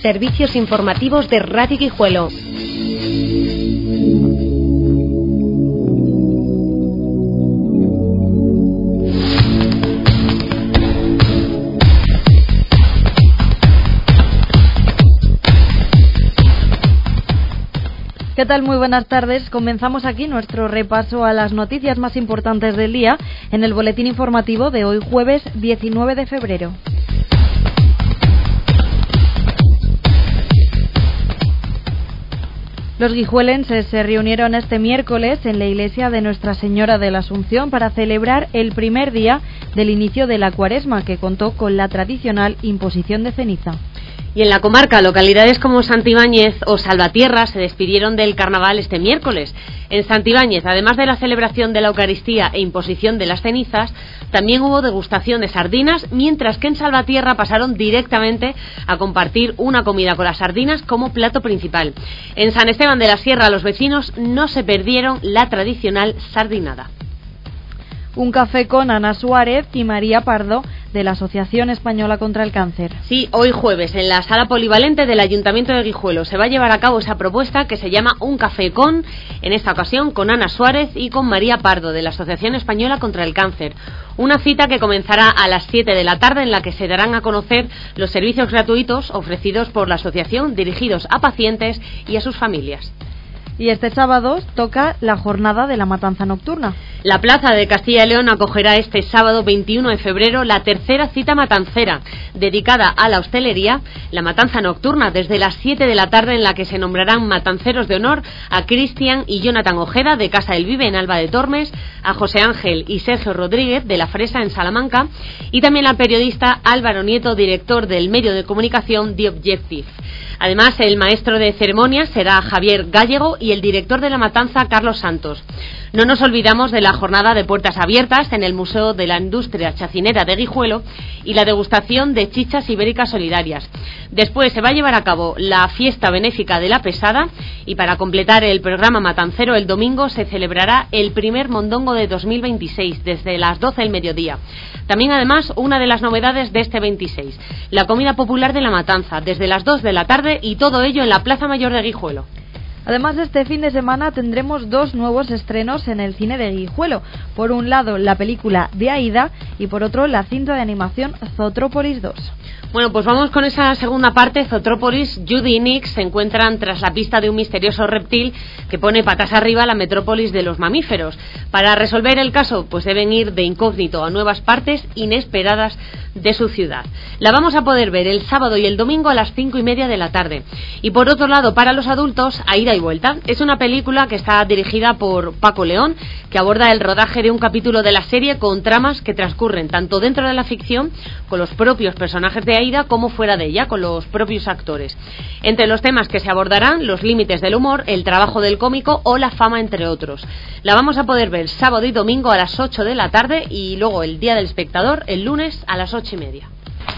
Servicios informativos de Radio Guijuelo. ¿Qué tal? Muy buenas tardes. Comenzamos aquí nuestro repaso a las noticias más importantes del día en el boletín informativo de hoy jueves 19 de febrero. Los guijuelenses se reunieron este miércoles en la iglesia de Nuestra Señora de la Asunción para celebrar el primer día del inicio de la Cuaresma, que contó con la tradicional imposición de ceniza. Y en la comarca, localidades como Santibáñez o Salvatierra se despidieron del carnaval este miércoles. En Santibáñez, además de la celebración de la Eucaristía e imposición de las cenizas, también hubo degustación de sardinas, mientras que en Salvatierra pasaron directamente a compartir una comida con las sardinas como plato principal. En San Esteban de la Sierra, los vecinos no se perdieron la tradicional sardinada. Un café con Ana Suárez y María Pardo, de la Asociación Española contra el Cáncer. Sí, hoy jueves, en la sala polivalente del Ayuntamiento de Guijuelo, se va a llevar a cabo esa propuesta que se llama Un Café con, en esta ocasión con Ana Suárez y con María Pardo, de la Asociación Española contra el Cáncer. Una cita que comenzará a las 7 de la tarde, en la que se darán a conocer los servicios gratuitos ofrecidos por la asociación, dirigidos a pacientes y a sus familias. Y este sábado toca la jornada de la matanza nocturna. La Plaza de Castilla y León acogerá este sábado 21 de febrero la tercera cita matancera, dedicada a la hostelería, la matanza nocturna, desde las 7 de la tarde, en la que se nombrarán matanceros de honor a Cristian y Jonathan Ojeda, de Casa del Vive, en Alba de Tormes, a José Ángel y Sergio Rodríguez, de La Fresa, en Salamanca, y también al periodista Álvaro Nieto, director del medio de comunicación The Objective. Además, el maestro de ceremonias será Javier Gallego y el director de la matanza, Carlos Santos. No nos olvidamos de la jornada de puertas abiertas en el Museo de la Industria Chacinera de Guijuelo y la degustación de chichas ibéricas solidarias. Después se va a llevar a cabo la fiesta benéfica de la Pesada, y para completar el programa matancero, el domingo se celebrará el primer mondongo de 2026 desde las 12 del mediodía. También, además, una de las novedades de este 26, la comida popular de la matanza desde las 2 de la tarde, y todo ello en la Plaza Mayor de Guijuelo. Además, este fin de semana tendremos dos nuevos estrenos en el cine de Guijuelo. Por un lado, la película de Aida, y por otro, la cinta de animación Zootrópolis 2. Bueno, pues vamos con esa segunda parte. Zootrópolis, Judy y Nick se encuentran tras la pista de un misterioso reptil que pone patas arriba a la metrópolis de los mamíferos. Para resolver el caso, pues deben ir de incógnito a nuevas partes inesperadas de su ciudad. La vamos a poder ver el sábado y el domingo a las 5:30 de la tarde. Y por otro lado, para los adultos, A Ida y Vuelta. Es una película que está dirigida por Paco León, que aborda el rodaje de un capítulo de la serie con tramas que transcurren tanto dentro de la ficción, con los propios personajes de Aida, como fuera de ella, con los propios actores. Entre los temas que se abordarán, los límites del humor, el trabajo del cómico o la fama, entre otros. La vamos a poder ver sábado y domingo a las 8 de la tarde, y luego el Día del Espectador el lunes a las 8:30.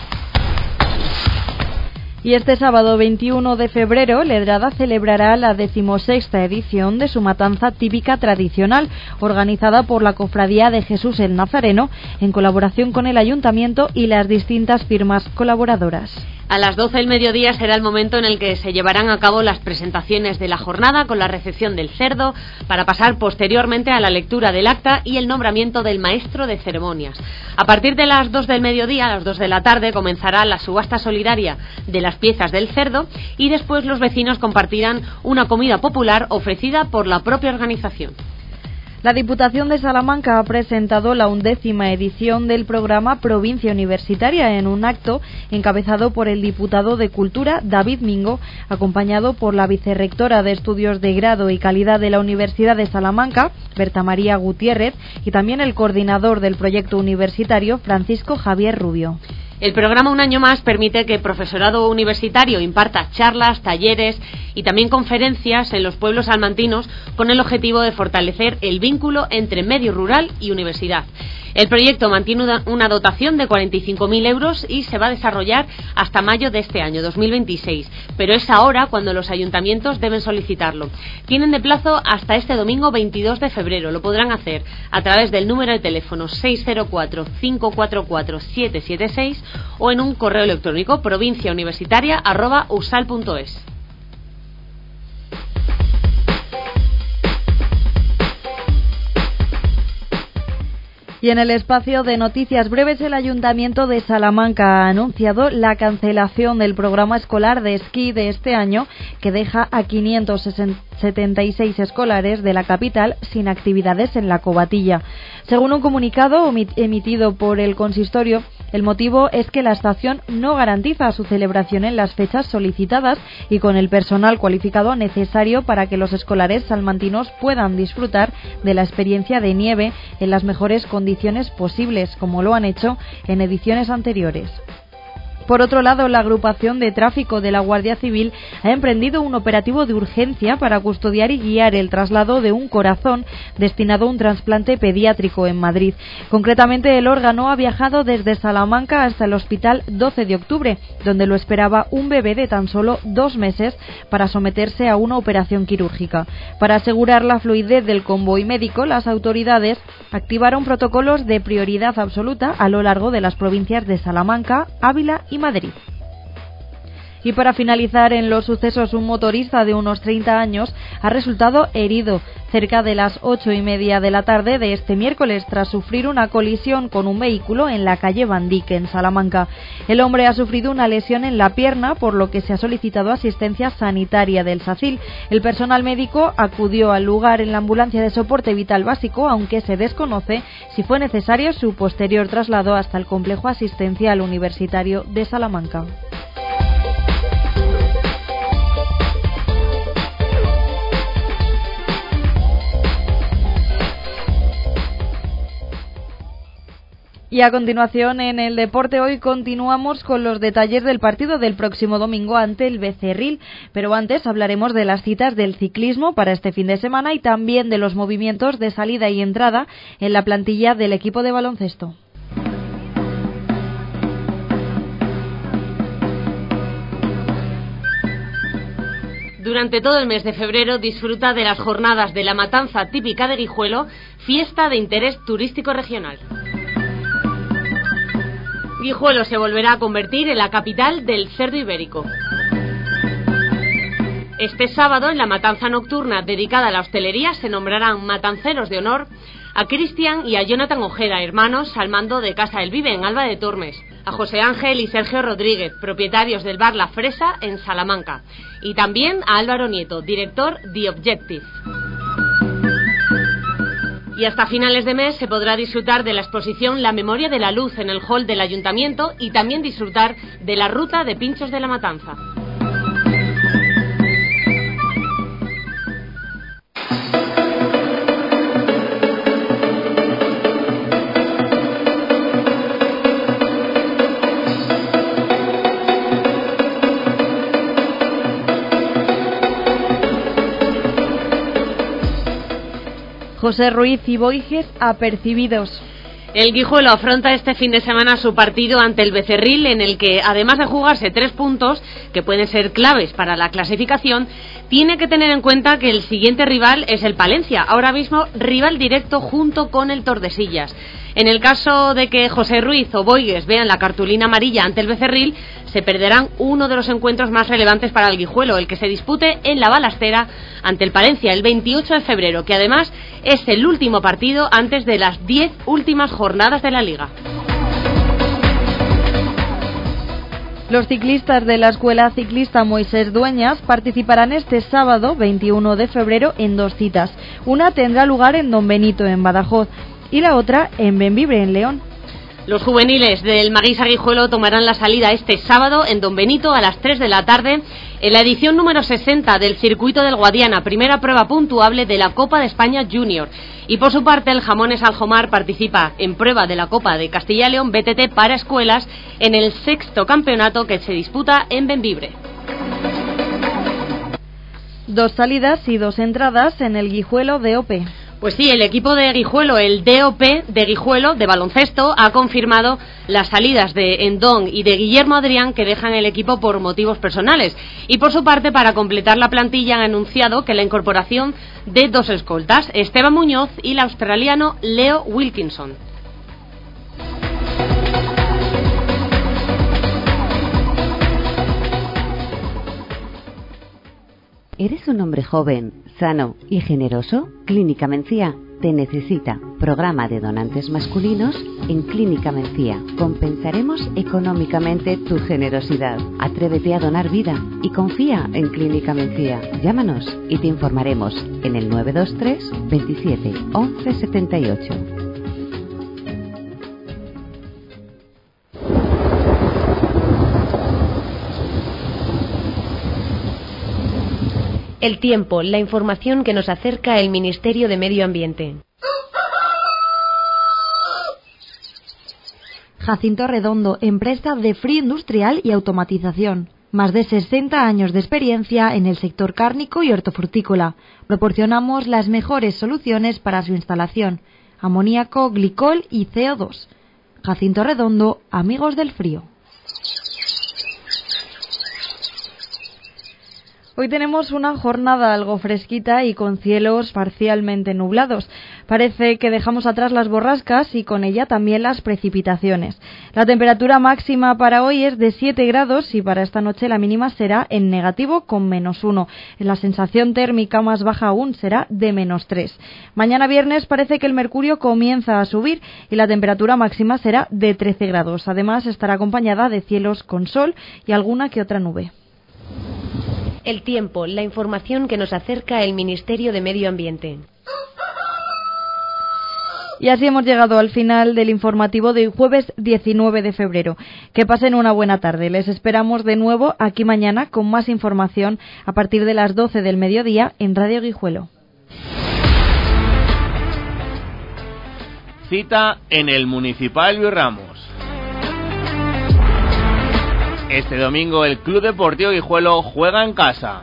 Y este sábado 21 de febrero, Ledrada celebrará la 16ª edición de su matanza típica tradicional, organizada por la Cofradía de Jesús el Nazareno, en colaboración con el Ayuntamiento y las distintas firmas colaboradoras. A las 12 del mediodía será el momento en el que se llevarán a cabo las presentaciones de la jornada, con la recepción del cerdo, para pasar posteriormente a la lectura del acta y el nombramiento del maestro de ceremonias. A partir de las 2 del mediodía, a las 2 de la tarde, comenzará la subasta solidaria de las piezas del cerdo, y después los vecinos compartirán una comida popular ofrecida por la propia organización. La Diputación de Salamanca ha presentado la 11ª edición del programa Provincia Universitaria, en un acto encabezado por el diputado de Cultura, David Mingo, acompañado por la vicerrectora de Estudios de Grado y Calidad de la Universidad de Salamanca, Berta María Gutiérrez, y también el coordinador del proyecto universitario, Francisco Javier Rubio. El programa Un Año Más permite que el profesorado universitario imparta charlas, talleres y también conferencias en los pueblos salmantinos, con el objetivo de fortalecer el vínculo entre medio rural y universidad. El proyecto mantiene una dotación de 45.000 euros y se va a desarrollar hasta mayo de este año, 2026. Pero es ahora cuando los ayuntamientos deben solicitarlo. Tienen de plazo hasta este domingo 22 de febrero. Lo podrán hacer a través del número de teléfono 604-544-776 o en un correo electrónico provinciauniversitaria@usal.es. Y en el espacio de noticias breves, el Ayuntamiento de Salamanca ha anunciado la cancelación del programa escolar de esquí de este año, que deja a 576 escolares de la capital sin actividades en la Covatilla. Según un comunicado emitido por el consistorio, el motivo es que la estación no garantiza su celebración en las fechas solicitadas y con el personal cualificado necesario para que los escolares salmantinos puedan disfrutar de la experiencia de nieve en las mejores condiciones posibles, como lo han hecho en ediciones anteriores. Por otro lado, la agrupación de tráfico de la Guardia Civil ha emprendido un operativo de urgencia para custodiar y guiar el traslado de un corazón destinado a un trasplante pediátrico en Madrid. Concretamente, el órgano ha viajado desde Salamanca hasta el Hospital 12 de Octubre, donde lo esperaba un bebé de tan solo 2 meses para someterse a una operación quirúrgica. Para asegurar la fluidez del convoy médico, las autoridades activaron protocolos de prioridad absoluta a lo largo de las provincias de Salamanca, Ávila y Madrid. Y para finalizar, en los sucesos, un motorista de unos 30 años ha resultado herido cerca de las 8:30 de la tarde de este miércoles tras sufrir una colisión con un vehículo en la calle Bandique, en Salamanca. El hombre ha sufrido una lesión en la pierna, por lo que se ha solicitado asistencia sanitaria del SACIL. El personal médico acudió al lugar en la ambulancia de soporte vital básico, aunque se desconoce si fue necesario su posterior traslado hasta el complejo asistencial universitario de Salamanca. Y a continuación, en el deporte, hoy continuamos con los detalles del partido del próximo domingo ante el Becerril, pero antes hablaremos de las citas del ciclismo para este fin de semana y también de los movimientos de salida y entrada en la plantilla del equipo de baloncesto. Durante todo el mes de febrero disfruta de las jornadas de la matanza típica de Guijuelo, fiesta de interés turístico regional. Guijuelo se volverá a convertir en la capital del cerdo ibérico. Este sábado, en la matanza nocturna dedicada a la hostelería, se nombrarán matanceros de honor a Cristian y a Jonathan Ojeda, hermanos al mando de Casa del Vive en Alba de Tormes, a José Ángel y Sergio Rodríguez, propietarios del bar La Fresa en Salamanca, y también a Álvaro Nieto, director de Objective. Y hasta finales de mes se podrá disfrutar de la exposición La Memoria de la Luz en el hall del Ayuntamiento y también disfrutar de la ruta de pinchos de la matanza. José Ruiz y Boiges apercibidos. El Guijuelo afronta este fin de semana su partido ante el Becerril, en el que, además de jugarse 3 puntos, que pueden ser claves para la clasificación, tiene que tener en cuenta que el siguiente rival es el Palencia, ahora mismo rival directo junto con el Tordesillas. En el caso de que José Ruiz o Boigues vean la cartulina amarilla ante el Becerril, se perderán uno de los encuentros más relevantes para el Guijuelo, el que se dispute en la Balastera ante el Palencia el 28 de febrero, que además es el último partido antes de las 10 últimas jornadas de la Liga. Los ciclistas de la Escuela Ciclista Moisés Dueñas participarán este sábado 21 de febrero en 2 citas. Una tendrá lugar en Don Benito, en Badajoz, y la otra en Bembibre, en León. Los juveniles del Maguisa Guijuelo tomarán la salida este sábado en Don Benito a las 3 de la tarde en la edición número 60 del Circuito del Guadiana, primera prueba puntuable de la Copa de España Junior. Y por su parte, el Jamones Aljomar participa en prueba de la Copa de Castilla y León BTT para escuelas en el 6º campeonato que se disputa en Bembibre. 2 salidas y 2 entradas en el Guijuelo DOP. Pues sí, el equipo de Guijuelo, el DOP de Guijuelo, de baloncesto, ha confirmado las salidas de Endón y de Guillermo Adrián, que dejan el equipo por motivos personales. Y por su parte, para completar la plantilla, han anunciado que la incorporación de 2 escoltas, Esteban Muñoz y el australiano Leo Wilkinson. ¿Eres un hombre joven, sano y generoso? Clínica Mencía te necesita. Programa de donantes masculinos en Clínica Mencía. Compensaremos económicamente tu generosidad. Atrévete a donar vida y confía en Clínica Mencía. Llámanos y te informaremos en el 923 27 11 78. El tiempo, la información que nos acerca el Ministerio de Medio Ambiente. Jacinto Redondo, empresa de frío industrial y automatización. Más de 60 años de experiencia en el sector cárnico y hortofrutícola. Proporcionamos las mejores soluciones para su instalación. Amoníaco, glicol y CO2. Jacinto Redondo, amigos del frío. Hoy tenemos una jornada algo fresquita y con cielos parcialmente nublados. Parece que dejamos atrás las borrascas y con ella también las precipitaciones. La temperatura máxima para hoy es de 7 grados y para esta noche la mínima será en negativo con -1. La sensación térmica más baja aún será de -3. Mañana viernes parece que el mercurio comienza a subir y la temperatura máxima será de 13 grados. Además estará acompañada de cielos con sol y alguna que otra nube. El tiempo, la información que nos acerca el Ministerio de Medio Ambiente. Y así hemos llegado al final del informativo de hoy, jueves 19 de febrero. Que pasen una buena tarde. Les esperamos de nuevo aquí mañana con más información a partir de las 12 del mediodía en Radio Guijuelo. Cita en el Municipal Luis Ramos. Este domingo el Club Deportivo Guijuelo juega en casa.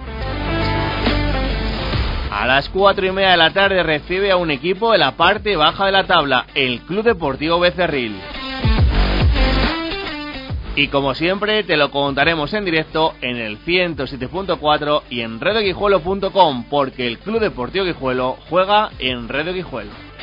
A las 4:30 de la tarde recibe a un equipo de la parte baja de la tabla, el Club Deportivo Becerril. Y como siempre te lo contaremos en directo en el 107.4 y en radioguijuelo.com, porque el Club Deportivo Guijuelo juega en Radio Guijuelo.